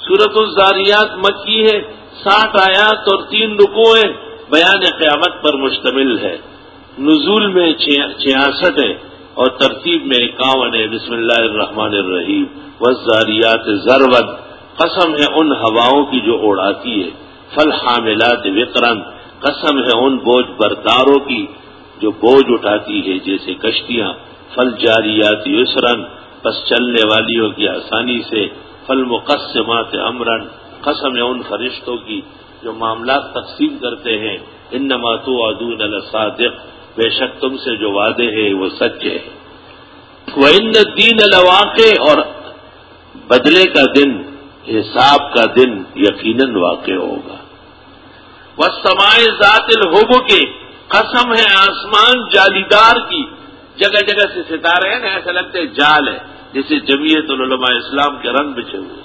سورۃ الزاریات مکی ہے، 60 آیات اور 3 رکوع، بیان قیامت پر مشتمل ہے۔ نزول میں 66 ہے اور ترتیب میں 51 ہے۔ بسم اللہ الرحمن الرحیم۔ والزاریات ذروا، قسم ہے ان ہواؤں کی جو اڑاتی ہے۔ فالحاملات وقرا، قسم ہے ان بوجھ برداروں کی جو بوجھ اٹھاتی ہے جیسے کشتیاں۔ فالجاریات یسرا، پس چلنے والیوں کی آسانی سے۔ فالمقسمات امرا، قسم ہے ان فرشتوں کی جو معاملات تقسیم کرتے ہیں۔ انما توعدون لصادق، بے شک تم سے جو وعدے ہیں وہ سچ ہے۔ وَإِنَّ الدِّينَ لَوَاقِعٌ، اور بدلے کا دن، حساب کا دن یقیناً واقع ہوگا۔ وَالسَّمَاءِ ذَاتِ الْحُبُكِ، قسم ہے آسمان جالیدار کی، جگہ جگہ سے ستارے ہیں نا، ایسا لگتا ہے جال ہے، جسے جمعیت العلماء اسلام کے رنگ بچھے ہوئے۔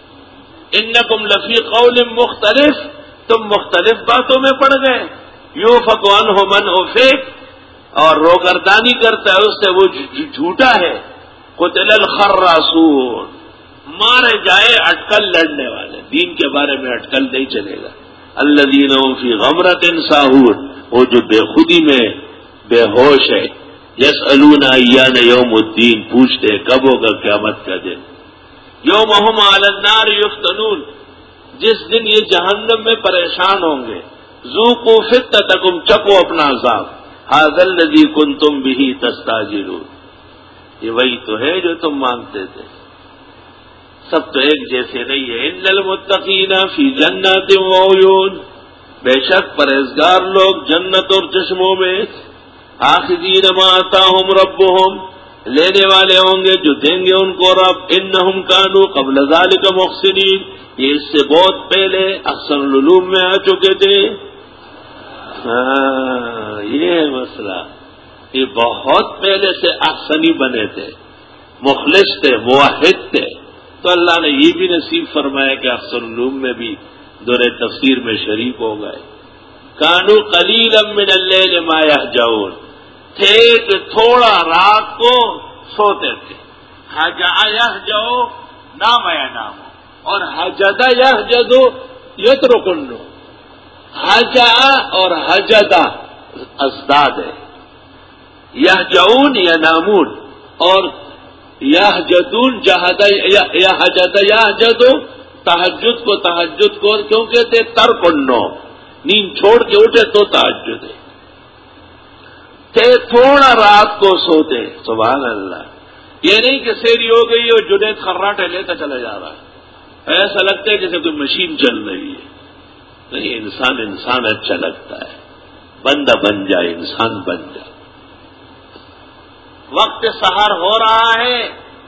انکم لفی قول مختلف، تم مختلف باتوں میں پڑ گئے۔ یوفک عنہ من افک، اور روگردانی کرتا ہے اس سے وہ جھوٹا ہے۔ قتل الخراسون، مارے جائے اٹکل لڑنے والے، دین کے بارے میں اٹکل نہیں چلے گا۔ الذین هم فی غمرۃ ساہون، وہ جو بے خودی میں بے ہوش ہے۔ یسألون ایان یوم الدین، پوچھتے کب ہوگا قیامت کا دن۔ یوم هم علی النار یفتنون، جس دن یہ جہنم میں پریشان ہوں گے۔ ذوقوا فتنتکم، چکو اپنا عذاب۔ ھذا الذی کنتم بہ تستعجلون، یہ وہی تو ہے جو تم مانگتے تھے۔ سب تو ایک جیسے نہیں ہے۔ ان المتقین فی جنات وعیون، بے شک پرہیزگار لوگ جنت اور چشموں میں۔ آخذین ما آتاہم ربہم، لینے والے ہوں گے جو دیں گے ان کو رب۔ انہم کانوا قبل ذلک محسنین، یہ اس سے بہت پہلے احسن العلوم میں آ چکے تھے۔ یہ ہے مسئلہ، یہ بہت پہلے سے احسنی بنے تھے، مخلص تھے، موحد تھے، تو اللہ نے یہ بھی نصیب فرمایا کہ احسن العلوم میں بھی دور تفسیر میں شریک ہو گئے۔ کانوا قلیلا من اللیل ما یہجعون، تھے کہ تھوڑا رات کو سوتے تھے۔ ہجع یہجع، نام یا نام، اور حجد یحجد یترکن، حجع اور حجدہ ازداد ہے۔ یہجعون ینامون، اور یحجدون جہد یحجد یحجد، تہجد کو کیوں کہتے ترک النوم، نیند چھوڑ کے اٹھے تو تہجد ہے۔ تھوڑا رات کو سوتے، سبحان اللہ۔ یہ نہیں کہ سیری ہو گئی اور جنید خراٹے لیتا چلا جا رہا ہے، ایسا لگتا ہے جیسے کوئی مشین چل رہی ہے۔ نہیں، انسان اچھا لگتا ہے، بندہ بن جائے، انسان بن جائے۔ وقت سحر ہو رہا ہے،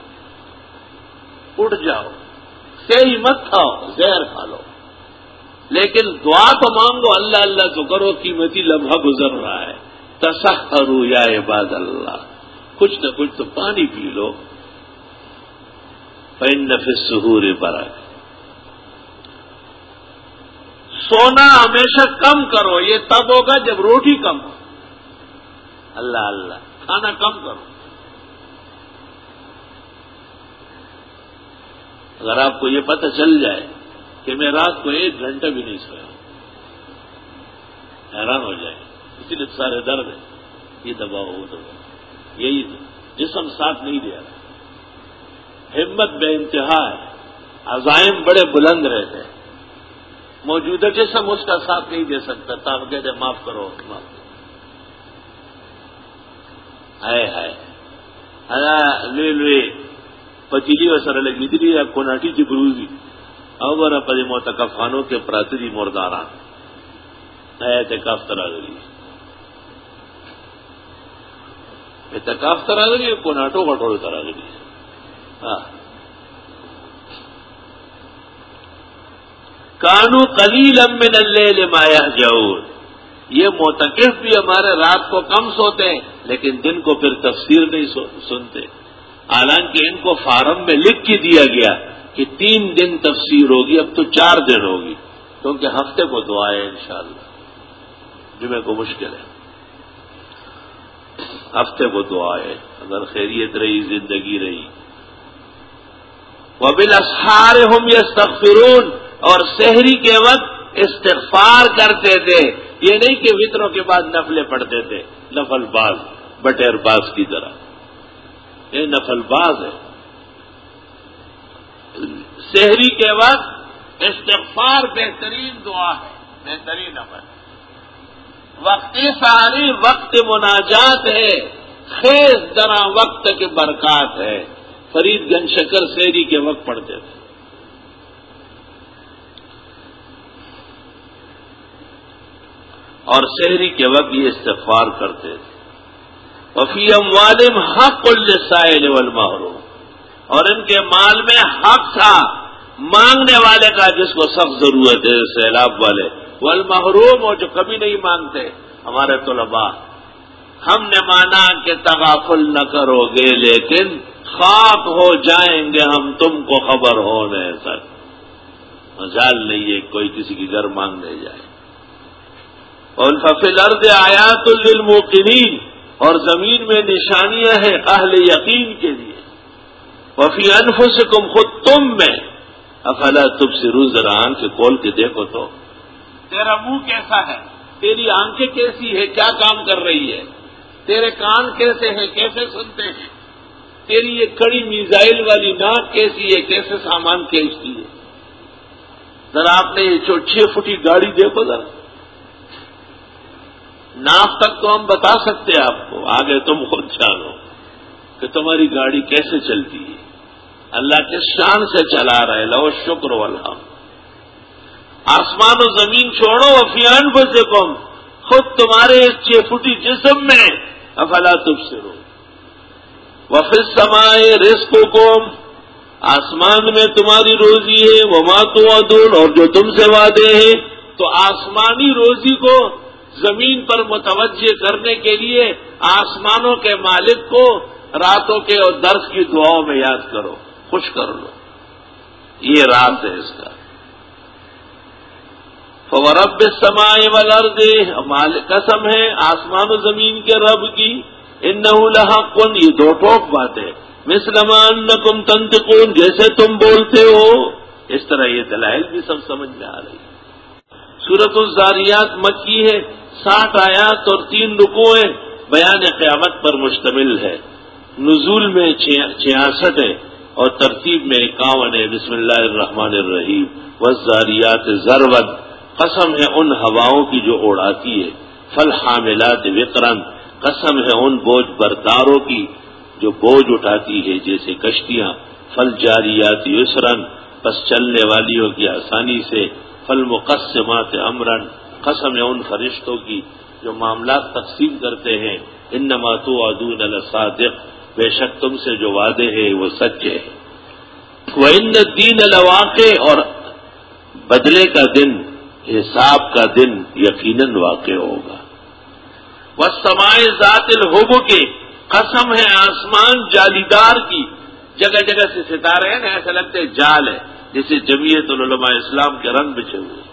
اٹھ جاؤ، سیری مت کھاؤ، زہر کھا لو، لیکن دعا تو مانگو، اللہ اللہ تو کرو، قیمتی لمحہ گزر رہا ہے۔ تسحروا یا عباد اللہ، کچھ نہ کچھ تو پانی پی لو۔ فإن فی السحور برکۃ، سونا ہمیشہ کم کرو، یہ تب ہوگا جب روٹی کم ہو۔ اللہ اللہ، کھانا کم کرو۔ اگر آپ کو یہ پتہ چل جائے کہ میں رات کو 1 گھنٹہ بھی نہیں سویا، حیران ہو جائے، اسی لیے سارے درد ہے، یہ دباؤ وہ دباؤ، یہی جسم ساتھ نہیں دے رہا۔ ہمت بے انتہا ہے، عزائم بڑے بلند رہتے ہیں، موجودہ جسم اس کا ساتھ نہیں دے سکتا، تاکہ کہہ دے معاف کرو، معاف کرو۔ ہائے ہائے، لوی پتیلی و سره لګېدلي یا کوناټي چې بروزي او بره په دې معتکف خانو کې پراته دي مرداران، اعتکاف ته راغلي، اعتکاف ته راغلي، کوناټو غټولو ته راغلي۔ کانوا قلیلا من اللیل ما یہجعون، یہ معتکف بھی ہمارے رات کو کم سوتے ہیں لیکن دن کو پھر تفسیر نہیں سنتے، حالانکہ ان کو فارم میں لکھ کے دیا گیا کہ 3 دن تفسیر ہوگی، اب تو 4 دن ہوگی، کیونکہ ہفتے کو دعا ہے انشاءاللہ، جمعے کو مشکل ہے، ہفتے کو دعا ہے، اگر خیریت رہی، زندگی رہی۔ وبالاسحار هم یستغفرون، اور سحری کے وقت استغفار کرتے تھے. یہ نہیں کہ وطروں کے بعد نفلیں پڑھتے تھے، نفل باز، بٹیر باز کی طرح. یہ نفل باز ہے. سحری کے وقت استغفار بہترین دعا ہے، بہترین عمل. وقت سحری وقت مناجات ہے، خیز درا وقت کی برکات ہے. فرید گنج شکر سحری کے وقت پڑھتے تھے. اور سحری کے وقت یہ استغفار کرتے تھے. وفی اموالہم حق للسائل والمحروم، اور ان کے مال میں حق تھا مانگنے والے کا جس کو سخت ضرورت ہے، سیلاب والے، والمحروم، اور جو کبھی نہیں مانگتے. ہمارے طلباء، ہم نے مانا کہ تغافل نہ کرو گے لیکن خاک ہو جائیں گے ہم، تم کو خبر ہونے تک. مجال نہیں ہے کوئی کسی کی گھر مانگنے جائے. اور ففی الارض آیات للموقنین، اور زمین میں نشانیاں ہیں اہل یقین کے لیے. وفی انفسکم، خود تم میں، افلا تبصرون، ذرا آنکھ کھول کے دیکھو تو تیرا منہ کیسا ہے، تیری آنکھیں کیسی ہے، کیا کام کر رہی ہے، تیرے کان کیسے ہیں، کیسے سنتے ہیں، تیری یہ کڑی میزائل والی ناک کیسی ہے، کیسے سامان کھینچتی ہے. ذرا آپ نے یہ 6 فٹی گاڑی دیکھو ذرا. ناف تک تو ہم بتا سکتے ہیں آپ کو، آگے تم خود جانو کہ تمہاری گاڑی کیسے چلتی ہے. اللہ کے شان سے چلا رہا ہے، لو شکر والحمد. آسمان و زمین چھوڑو، وفی انفسکم، خود تمہارے 6 فٹی جسم میں، افلا تبصرون. وفی السماء رزقکم، آسمان میں تمہاری روزی ہے، وما توعدون، اور جو تم سے وعدے ہیں. تو آسمانی روزی کو زمین پر متوجہ کرنے کے لیے آسمانوں کے مالک کو راتوں کے اور درس کی دعاؤں میں یاد کرو، خوش کر لو. یہ راز ہے اس کا. فورب السماء والارض، قسم ہے آسمان و زمین کے رب کی. انہ لحق، یہ دو ٹوک بات ہے. مثل ما انکم تنطقون، جیسے تم بولتے ہو. اس طرح یہ دلائل بھی سب سمجھ میں آ رہی ہے. سورۃ الذاریات مکی ہے، 60 آیات اور 3 رکوع، بیان قیامت پر مشتمل ہے. نزول میں 66 ہے اور ترتیب میں 51 ہے. بسم اللہ الرحمن الرحیم. والذاریات ذروا، قسم ہے ان ہواؤں کی جو اڑاتی ہے. فالحاملات وقرا، قسم ہے ان بوجھ برداروں کی جو بوجھ اٹھاتی ہے جیسے کشتیاں. فالجاریات یسرا، پس چلنے والیوں کی آسانی سے. فالمقسمات امرا، قسم ہے ان فرشتوں کی جو معاملات تقسیم کرتے ہیں. انما توعدون لصادق، بے شک تم سے جو وعدے ہیں وہ سچے ہیں. وان الدین لواقع، اور بدلے کا دن، حساب کا دن یقیناً واقع ہوگا. والسماء ذات الحبک، قسم ہے آسمان جالیدار کی. جگہ جگہ سے ستارے ہیں، ایسا لگتے ہیں جال ہے، جسے جمعیت العلماء اسلام کے رنگ بچھے ہوئے.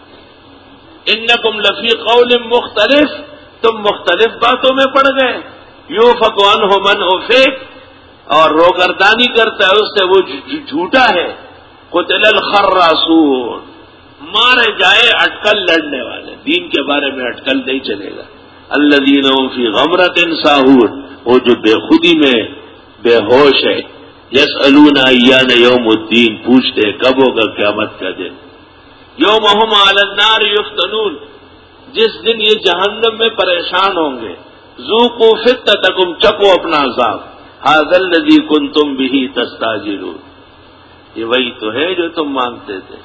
انکم لفی قول مختلف، تم مختلف باتوں میں پڑ گئے. یوفک عنہ من افک، اور روگردانی کرتا ہے اس سے وہ جھوٹا ہے. قتل الخراسون، مارے جائے اٹکل لڑنے والے، دین کے بارے میں اٹکل نہیں چلے گا. الذین هم فی غمرۃ ساہون، وہ جو بے خودی میں بے ہوش ہے. یسألون ایان یوم الدین، پوچھتے کب ہوگا قیامت کا دن. یوم هم علی النار یفتنون، جس دن یہ جہنم میں پریشان ہوں گے. ذوقوا فتنتکم، چکو اپنا عذاب. ھذا الذی کنتم بہ تستعجلون، یہ وہی تو ہے جو تم مانگتے تھے.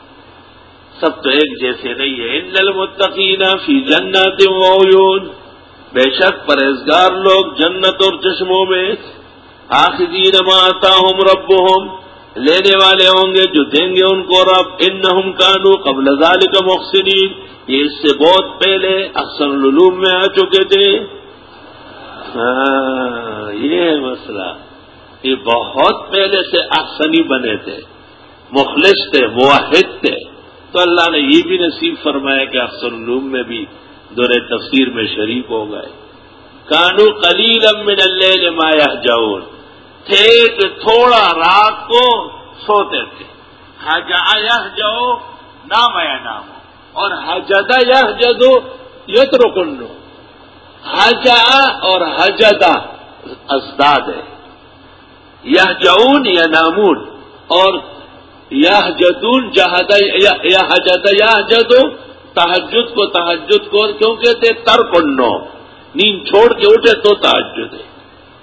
سب تو ایک جیسے نہیں ہے. ان المتقین فی جنات وعیون، بے شک پرہیزگار لوگ جنت اور چشموں میں. آخذین ما آتاہم ربہم، لینے والے ہوں گے جو دیں گے ان کو رب. انہم کانوا قبل ذلک محسنین، یہ اس سے بہت پہلے احسن العلوم میں آ چکے تھے. یہ مسئلہ، یہ بہت پہلے سے احسنی بنے تھے، مخلص تھے، موحد تھے. تو اللہ نے یہ بھی نصیب فرمایا کہ احسن العلوم میں بھی دور تفسیر میں شریک ہو گئے. کانوا قلیلا من اللیل ما یہجعون، تھے کہ تھوڑا رات کو سوتے تھے. حجا یحجو نام یا نام اور حجدا یحجدو یترکنو. حجا اور حجدا ازداد ہے. یحجعون ینامون اور یحجدون جہدا یحجد یحجدو تہجد کو کیوں کہتے ترکنو نیند چھوڑ کے اٹھے تو تہجد ہے.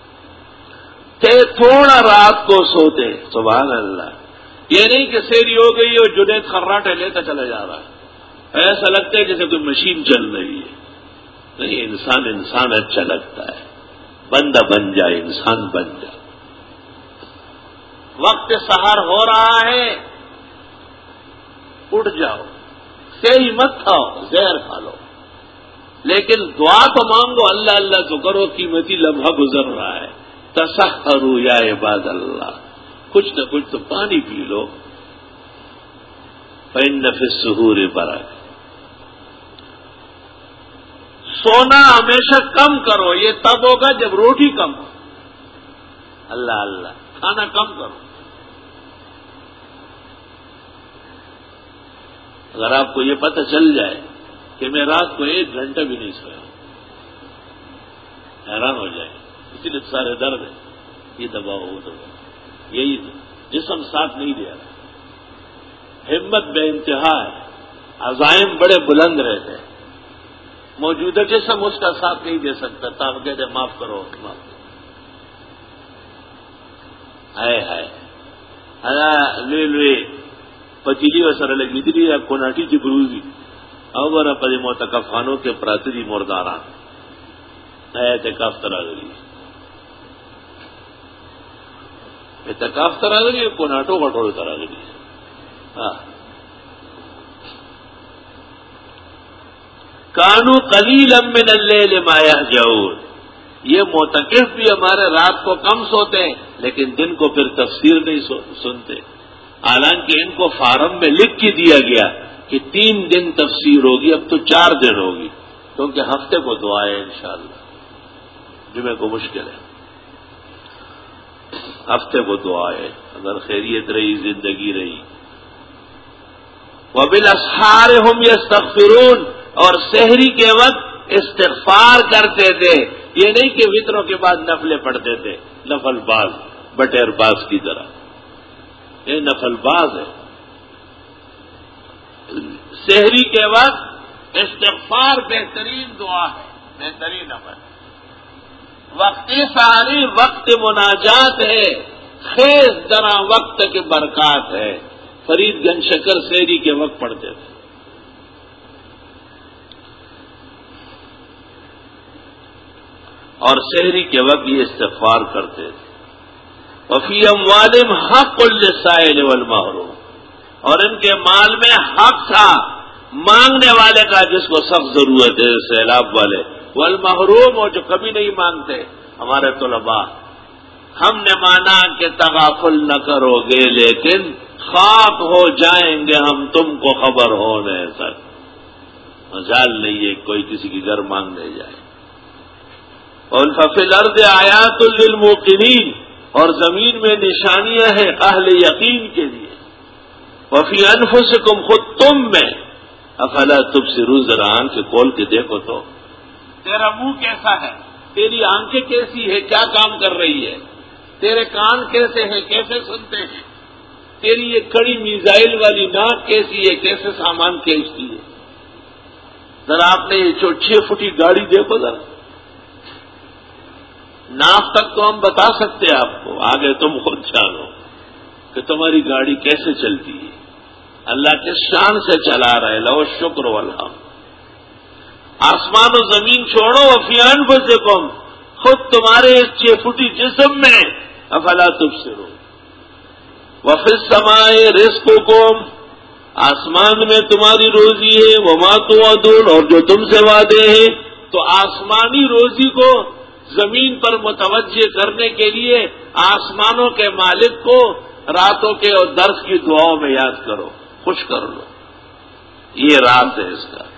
تھوڑا رات کو سوتے. سبحان اللہ. یہ نہیں کہ سیری ہو گئی اور جنید خراٹے لیتا چلا جا رہا ہے. ایسا لگتا ہے جیسے کوئی مشین چل رہی ہے. نہیں، انسان اچھا لگتا ہے. بندہ بن جائے، انسان بن جائے. وقت سحر ہو رہا ہے، اٹھ جاؤ. سیری مت کھاؤ، زہر کھا لو، لیکن دعا تو مانگو. اللہ اللہ تو کرو، قیمتی لمحہ گزر رہا ہے. تسحروا یا عباد اللہ. کچھ نہ کچھ تو پانی پی لو. فإن فی السحور برکۃ. سونا ہمیشہ کم کرو. یہ تب ہوگا جب روٹی کم ہو. اللہ اللہ. کھانا کم کرو. اگر آپ کو یہ پتہ چل جائے کہ میں رات کو 1 گھنٹہ بھی نہیں سویا، حیران ہو جائے. اسی لیے سارے درد ہے. یہ دباؤ وہ دباؤ، یہی جسم ساتھ نہیں دے رہا. ہمت بے انتہا ہے، عزائم بڑے بلند رہتے ہیں. موجودہ جسم اس کا ساتھ نہیں دے سکتا. تاکہ کہتے معاف کرو معاف کرو. لے پتیلی و سر لگی تھی یا کوناٹی کی بروزی اور پری موتکفانوں کے پراتری مرداران اعتکاف تراغلی. اعتکاف تراغلی کوناٹو کٹوڑ تراغلی. ہاں. کانو قلیلا من اللیل ما یہجعون. یہ معتکف بھی ہمارے رات کو کم سوتے ہیں لیکن دن کو پھر تفسیر نہیں سنتے. حالانکہ ان کو فارم میں لکھ کے دیا گیا کہ 3 دن تفسیر ہوگی، اب تو 4 دن ہوگی کیونکہ ہفتے کو دعا ہے انشاءاللہ. جمعے کو مشکل ہے، ہفتے کو دعا ہے اگر خیریت رہی، زندگی رہی. وبالاسحار هم یستغفرون. اور سحری کے وقت استغفار کرتے تھے. یہ نہیں کہ وطروں کے بعد نفلیں پڑھتے تھے. نفل باز، بٹیر باز کی طرح. یہ نفل باز ہے. سحری کے وقت استغفار بہترین دعا ہے، بہترین عمل. وقت سحری وقت مناجات ہے، خیز درا وقت کے برکات ہے. فرید گنج شکر سحری کے وقت پڑھتے تھے. اور سحری کے وقت یہ استغفار کرتے تھے. وفی اموالہم حق للسائل والمحروم. اور ان کے مال میں حق تھا مانگنے والے کا جس کو سخت ضرورت ہے، سیلاب والے. والمحروم اور جو کبھی نہیں مانگتے. ہمارے طلباء، ہم نے مانا کہ تغافل نہ کرو گے لیکن خاک ہو جائیں گے ہم، تم کو خبر ہونے تک. مجال نہیں ہے کوئی کسی کی گھر مانگنے جائے. اور فی الارض آیات للموقنین. اور زمین میں نشانیاں ہیں اہل یقین کے لیے. وفی انفسکم، خود تم میں. افلا تبصرون، ذرا آنکھ کھول کے دیکھو تو تیرا منہ کیسا ہے، تیری آنکھیں کیسی ہے، کیا کام کر رہی ہے، تیرے کان کیسے ہیں، کیسے سنتے ہیں، تیری یہ کڑی میزائل والی ناک کیسی ہے، کیسے سامان کھینچتی ہے. ذرا آپ نے یہ 6 فٹی گاڑی دیکھو ذرا. ناف تک تو ہم بتا سکتے ہیں آپ کو، آگے تم خود جانو کہ تمہاری گاڑی کیسے چلتی ہے. اللہ کے شان سے چلا رہے. لو شکر والحمد. آسمان و زمین چھوڑو، وفی انفسکم، خود تمہارے 6 فٹی جسم میں. افلا تبصرون. وفی السماء رزقکم، آسمان میں تمہاری روزی ہے. وما توعدون، اور جو تم سے وعدے ہیں. تو آسمانی روزی کو زمین پر متوجہ کرنے کے لیے آسمانوں کے مالک کو راتوں کے اور درس کی دعاؤں میں یاد کرو، خوش کر لو. یہ راز ہے اس کا.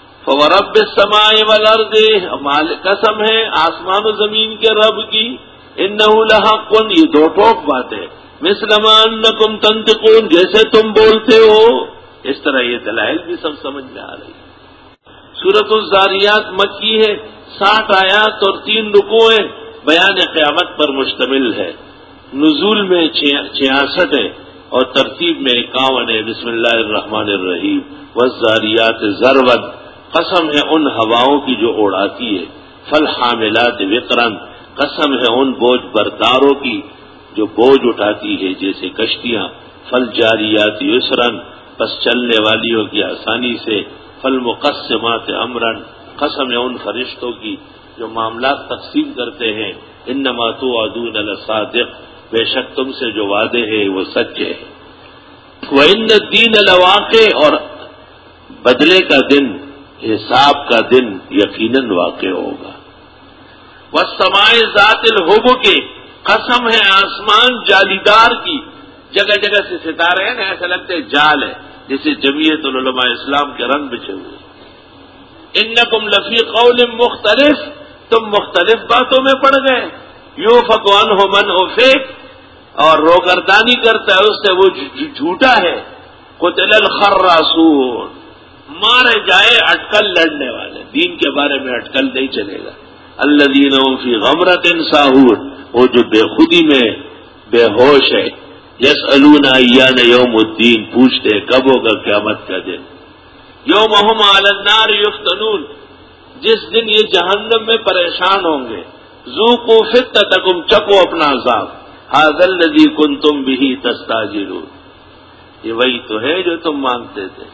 فورب السماء والارض، قسم ہے آسمان و زمین کے رب کی. انہ لحق، یہ دو ٹوک بات ہے، مثل ما انکم تنطقون، جیسے تم بولتے ہو، اس طرح یہ دلائل بھی سب سمجھ میں آ رہی ہے۔ سورۃ الذاریات مکی ہے، 60 آیات اور 3 رکوع، بیان قیامت پر مشتمل ہے، نزول میں 66 ہے اور ترتیب میں 51 ہے۔ بسم اللہ الرحمن الرحیم، والذاریات ذروا، قسم ہے ان ہواؤں کی جو اڑاتی ہے، فالحاملات وقرا، قسم ہے ان بوجھ برداروں کی جو بوجھ اٹھاتی ہے جیسے کشتیاں، فالجاریات یسرا، پس چلنے والیوں کی آسانی سے، فالمقسمات امرا، قسم ہے ان فرشتوں کی جو معاملات تقسیم کرتے ہیں، انما توعدون لصادق، بے شک تم سے جو وعدے ہیں وہ سچے ہیں، وان الدین لواقع، اور بدلے کا دن، حساب کا دن یقیناً واقع ہوگا۔ والسماء ذات الحبک، قسم ہے آسمان جالیدار کی، جگہ جگہ سے ستارے ہیں نا، ایسا لگتا ہے جال ہے، جیسے جمعیت العلماء اسلام کے رنگ بچھے ہوئے۔ انکم لفی قول مختلف، تم مختلف باتوں میں پڑ گئے، یوفک عنہ من افک، اور روگردانی کرتا ہے اس سے وہ جھوٹا ہے، قتل الخراسون، مارے جائے اٹکل لڑنے والے، دین کے بارے میں اٹکل نہیں چلے گا، الذین هم فی غمرۃ ساہون، وہ جو بے خودی میں بے ہوش ہے، یسألون ایان یوم الدین، پوچھتے کب ہوگا قیامت کا دن، یوم هم علی النار یفتنون، جس دن یہ جہنم میں پریشان ہوں گے، ذوقوا فتنتکم، چکو اپنا عذاب، ھذا الذی کنتم بہ تستعجلون، یہ وہی تو ہے جو تم مانگتے تھے۔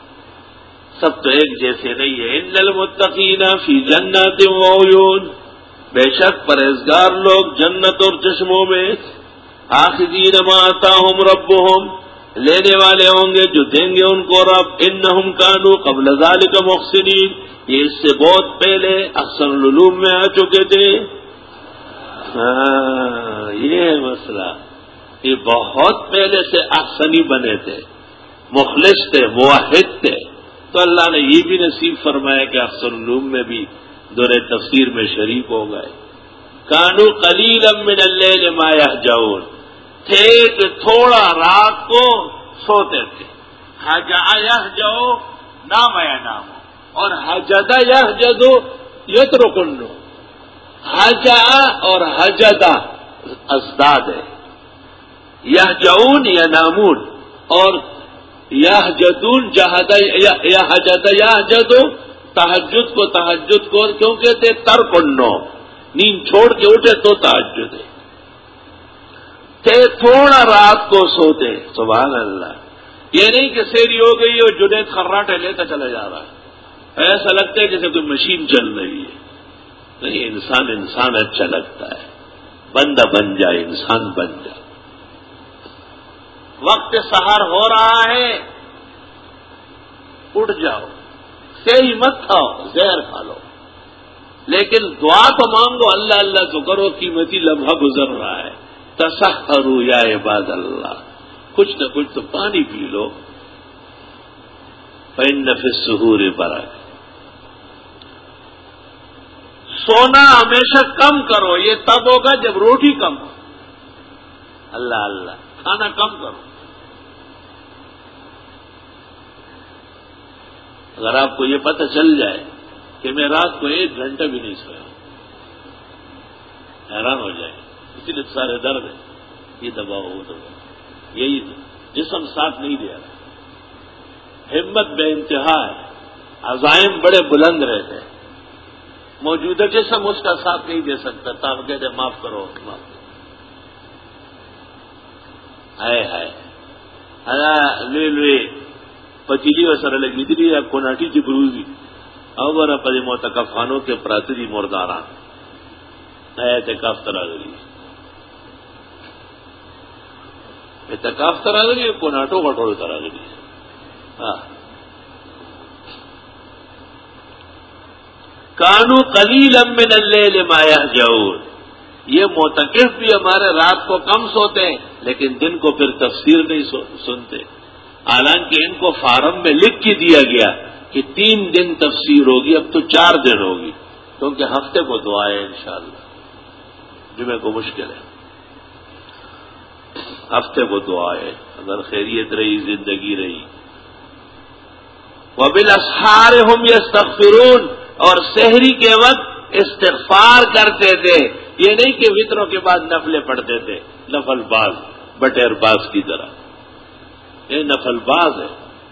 سب تو ایک جیسے نہیں ہے۔ ان المتقین فی جنات وعیون، بے شک پرہیزگار لوگ جنت اور چشموں میں، آخذین ما آتاہم ربہم، لینے والے ہوں گے جو دیں گے ان کو رب، انہم کانوا قبل ذلک محسنین، یہ اس سے بہت پہلے احسن العلوم میں آ چکے تھے۔ یہ ہے مسئلہ، یہ بہت پہلے سے احسنی بنے تھے، مخلص تھے، موحد تھے، تو اللہ نے یہ بھی نصیب فرمایا کہ احسن العلوم میں بھی دور تفسیر میں شریک ہو گئے۔ کانوا قلیلا من اللیل ما یہجعون، تھے کہ تھوڑا رات کو سوتے تھے، ہجع یہجع نام ینام، اور حجد یہجد یترکن، حجع اور حجدہ ازداد ہے، یہجعون ینامون، اور یہجدون جہد یہجد یہجد، تہجد کو کیوں کہتے ترک النوم، نیند چھوڑ کے اٹھے تو تہجد ہے، تھے تھوڑا رات کو سوتے، سبحان اللہ، یہ نہیں کہ سیری ہو گئی اور جنید خراٹے لیتا چلا جا رہا ہے، ایسا لگتا ہے جیسے کوئی مشین چل رہی ہے، نہیں، انسان اچھا لگتا ہے، بندہ بن جائے، انسان بن جائے۔ وقت سحر ہو رہا ہے، اٹھ جاؤ، سہی مت کھاؤ، زہر کھا لو، لیکن دعا تو مانگو، اللہ اللہ تو کرو، قیمتی لمحہ گزر رہا ہے، تسحروا یا عباد اللہ، کچھ نہ کچھ تو پانی پی لو، فإن فی السحور برکۃ، سونا ہمیشہ کم کرو، یہ تب ہوگا جب روٹی کم ہو، اللہ اللہ، کھانا کم کرو۔ اگر آپ کو یہ پتہ چل جائے کہ میں رات کو 1 گھنٹہ بھی نہیں سویا، حیران ہو جائے، اسی لیے سارے درد ہے، یہ دباؤ وہ دباؤ، یہی جسم ساتھ نہیں دے رہا، ہمت بے انتہا ہے، عزائم بڑے بلند رہتے ہیں، موجودہ جسم اس کا ساتھ نہیں دے سکتا، تاکہ کہتے معاف کرو، معاف کرو، ہائے ہائے، لوی پتیلی و سره لګېدلي یا کوناټي چې بروزي او ګوره په دې معتکف خانو کې پراته دي مرداران، اعتکاف ته راغلي، اعتکاف ته راغلي، کوناټو غټولو ته راغلي، کانوا قلیلا من اللیل ما یہجعون، یہ معتکف بھی ہمارے رات کو کم سوتے ہیں لیکن دن کو پھر تفسیر نہیں سنتے، حالانکہ ان کو فارم میں لکھ کے دیا گیا کہ 3 دن تفسیر ہوگی، اب تو 4 دن ہوگی، کیونکہ ہفتے کو دعا ہے انشاءاللہ، جمعے کو مشکل ہے، ہفتے کو دعا ہے اگر خیریت رہی، زندگی رہی۔ وبالاسحار هم یستغفرون، اور سحری کے وقت استغفار کرتے تھے، یہ نہیں کہ وطروں کے بعد نفلیں پڑھتے تھے، نفل باز، بٹیر باز کی طرح، یہ نفل باز ہے۔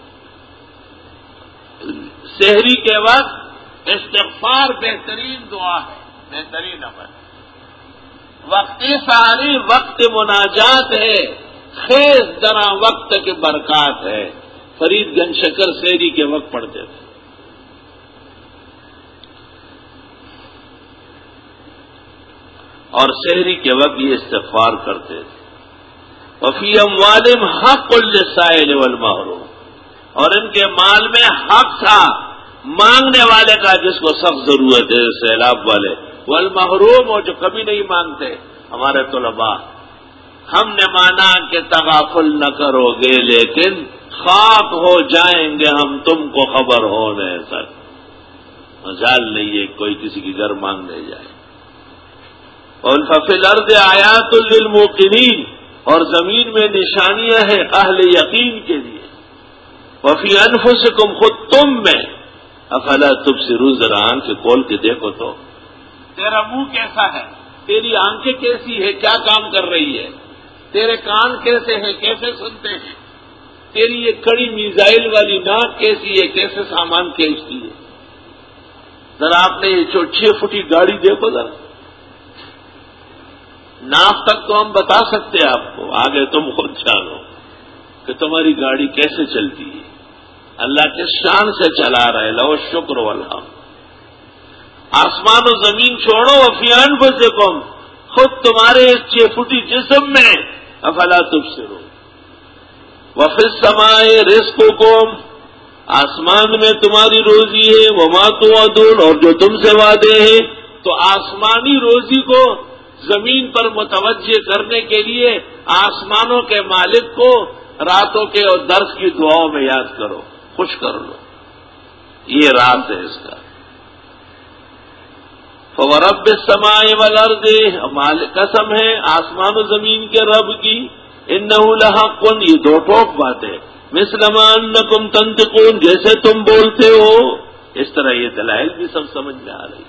سحری کے وقت استغفار بہترین دعا ہے، بہترین عمل۔ وقت سحری وقت مناجات ہے، خیز درا وقت کی برکات ہے۔ فرید گنج شکر سحری کے وقت پڑھتے تھے۔ اور سحری کے وقت یہ استغفار کرتے تھے۔ وفی اموالہم حق للسائل والمحروم، اور ان کے مال میں حق تھا مانگنے والے کا جس کو سخت ضرورت ہے، سیلاب والے، والمحروم، اور جو کبھی نہیں مانگتے۔ ہمارے طلباء، ہم نے مانا کہ تغافل نہ کرو گے لیکن خاک ہو جائیں گے ہم، تم کو خبر ہونے تک۔ مجال نہیں ہے کوئی کسی کی گھر مانگنے جائے۔ اور ففی الارض آیات للموقنین، اور زمین میں نشانیاں ہیں اہل یقین کے لیے۔ وفی انفسکم، خود تم میں، افلا تبصرون، ذرا آنکھ کھول کے دیکھو تو تیرا منہ کیسا ہے، تیری آنکھیں کیسی ہے، کیا کام کر رہی ہے، تیرے کان کیسے ہیں، کیسے سنتے ہیں، تیری یہ کڑی میزائل والی ناک کیسی ہے، کیسے سامان کھینچتی ہے۔ ذرا آپ نے یہ 6 فٹی گاڑی دیکھو ذرا، ناف تک تو ہم بتا سکتے ہیں آپ کو، آگے تم خود جانو کہ تمہاری گاڑی کیسے چلتی ہے۔ اللہ کے شان سے چلا رہا ہے، لو شکر والحمد۔ آسمان و زمین چھوڑو، وفی انفسکم، خود تمہارے 6 فٹی جسم میں، افلا تبصرون۔ وفی السماء رزقکم، آسمان میں تمہاری روزی ہے، وما توعدون، اور جو تم سے وعدے ہیں۔ تو آسمانی روزی کو زمین پر متوجہ کرنے کے لیے آسمانوں کے مالک کو راتوں کے اور درس کی دعاؤں میں یاد کرو، خوش کر لو، یہ راز ہے اس کا۔ فورب السماء والارض، قسم ہے آسمان و زمین کے رب کی، انہ لحق، یہ دو ٹوک بات ہے، مثل ما انکم تنطقون، جیسے تم بولتے ہو، اس طرح یہ دلائل بھی سب سمجھ میں آ رہی ہے۔